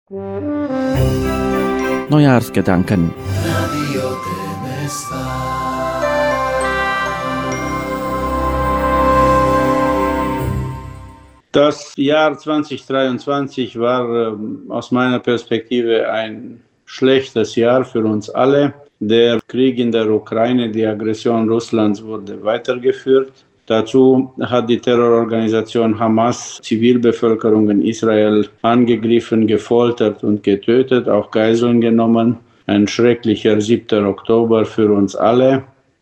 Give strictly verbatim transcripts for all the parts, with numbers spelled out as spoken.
Neujahrsgedanken. Das Jahr zweitausenddreiundzwanzig war äh, aus meiner Perspektive ein schlechtes Jahr für uns alle. Der Krieg in der Ukraine, die Aggression Russlands wurde weitergeführt. Dazu hat die Terrororganisation Hamas Zivilbevölkerung in Israel angegriffen, gefoltert und getötet, auch Geiseln genommen. Ein schrecklicher siebter Oktober für uns alle.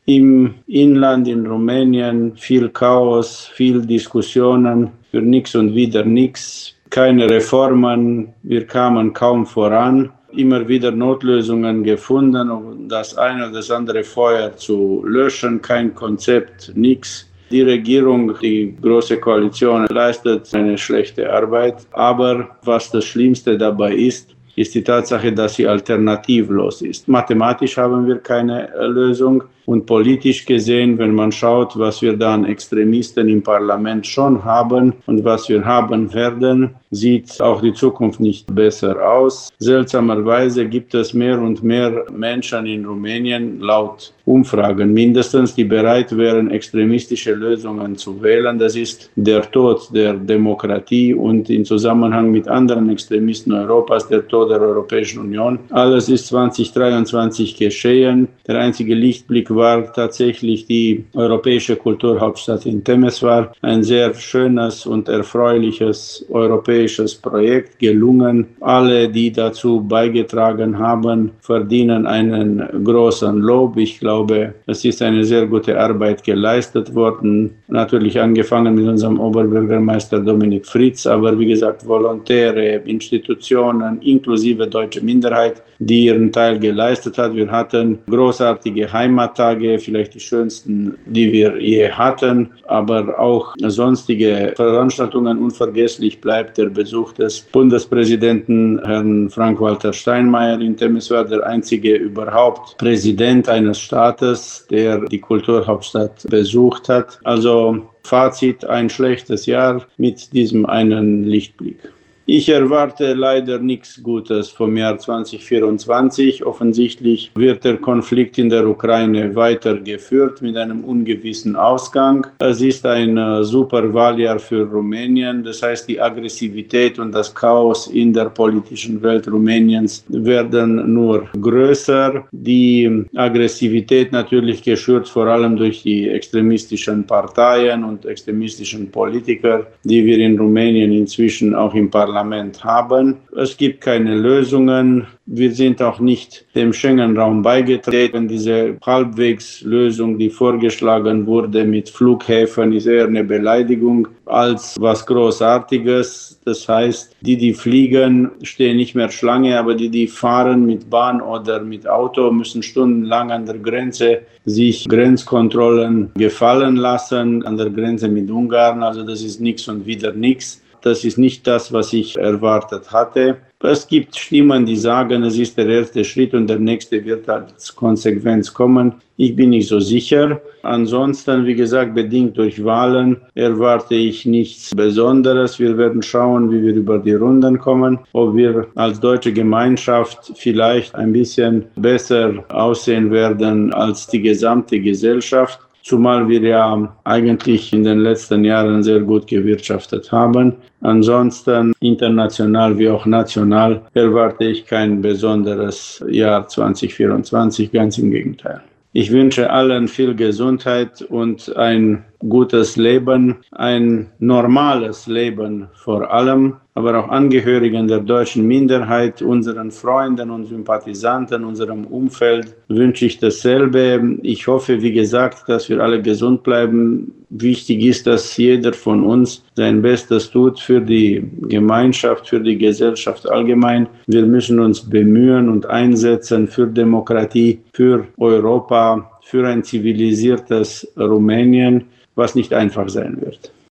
Im Inland in Rumänien viel Chaos, viel Diskussionen für nichts und wieder nichts, keine Reformen, wir kamen kaum voran, immer wieder Notlösungen gefunden, um das eine oder das andere Feuer zu löschen, kein Konzept, nichts. Die Regierung, die Große Koalition leistet eine schlechte Arbeit, aber was das Schlimmste dabei ist, ist die Tatsache, dass sie alternativlos ist. Mathematisch haben wir keine Lösung und politisch gesehen, wenn man schaut, was wir da an Extremisten im Parlament schon haben und was wir haben werden, sieht auch die Zukunft nicht besser aus. Seltsamerweise gibt es mehr und mehr Menschen in Rumänien, laut Umfragen mindestens, die bereit wären, extremistische Lösungen zu wählen. Das ist der Tod der Demokratie und im Zusammenhang mit anderen Extremisten Europas der Tod der Europäischen Union. Alles ist zweitausenddreiundzwanzig geschehen. Der einzige Lichtblick war tatsächlich die europäische Kulturhauptstadt in Temeswar. Ein sehr schönes und erfreuliches europäisches Projekt, gelungen. Alle, die dazu beigetragen haben, verdienen einen großen Lob. Ich glaube, es ist eine sehr gute Arbeit geleistet worden. Natürlich angefangen mit unserem Oberbürgermeister Dominik Fritz, aber wie gesagt, Volontäre, Institutionen, inklusive deutsche Minderheit, die ihren Teil geleistet hat. Wir hatten großartige Heimattage, vielleicht die schönsten, die wir je hatten, aber auch sonstige Veranstaltungen. Unvergesslich bleibt der Besuch des Bundespräsidenten Herrn Frank-Walter Steinmeier in Temeswar, der einzige überhaupt Präsident eines Staates, der die Kulturhauptstadt besucht hat. Also Fazit, ein schlechtes Jahr mit diesem einen Lichtblick. Ich erwarte leider nichts Gutes vom Jahr zweitausendvierundzwanzig. Offensichtlich wird der Konflikt in der Ukraine weitergeführt mit einem ungewissen Ausgang. Es ist ein äh, super Wahljahr für Rumänien. Das heißt, die Aggressivität und das Chaos in der politischen Welt Rumäniens werden nur größer. Die Aggressivität natürlich geschürt vor allem durch die extremistischen Parteien und extremistischen Politiker, die wir in Rumänien inzwischen auch im Parlament Parlament haben. Es gibt keine Lösungen. Wir sind auch nicht dem Schengen-Raum beigetreten. Diese Halbwegslösung, die vorgeschlagen wurde mit Flughäfen, ist eher eine Beleidigung als was Großartiges. Das heißt, die, die fliegen, stehen nicht mehr Schlange, aber die, die fahren mit Bahn oder mit Auto, müssen stundenlang an der Grenze sich Grenzkontrollen gefallen lassen, an der Grenze mit Ungarn. Also das ist nichts und wieder nichts. Das ist nicht das, was ich erwartet hatte. Es gibt Stimmen, die sagen, es ist der erste Schritt und der nächste wird als Konsequenz kommen. Ich bin nicht so sicher. Ansonsten, wie gesagt, bedingt durch Wahlen erwarte ich nichts Besonderes. Wir werden schauen, wie wir über die Runden kommen, ob wir als deutsche Gemeinschaft vielleicht ein bisschen besser aussehen werden als die gesamte Gesellschaft. Zumal wir ja eigentlich in den letzten Jahren sehr gut gewirtschaftet haben. Ansonsten international wie auch national erwarte ich kein besonderes Jahr zweitausendvierundzwanzig, ganz im Gegenteil. Ich wünsche allen viel Gesundheit und ein gutes Leben, ein normales Leben vor allem, aber auch Angehörigen der deutschen Minderheit, unseren Freunden und Sympathisanten, unserem Umfeld wünsche ich dasselbe. Ich hoffe, wie gesagt, dass wir alle gesund bleiben. Wichtig ist, dass jeder von uns sein Bestes tut für die Gemeinschaft, für die Gesellschaft allgemein. Wir müssen uns bemühen und einsetzen für Demokratie, für Europa, für ein zivilisiertes Rumänien, was nicht einfach sein wird.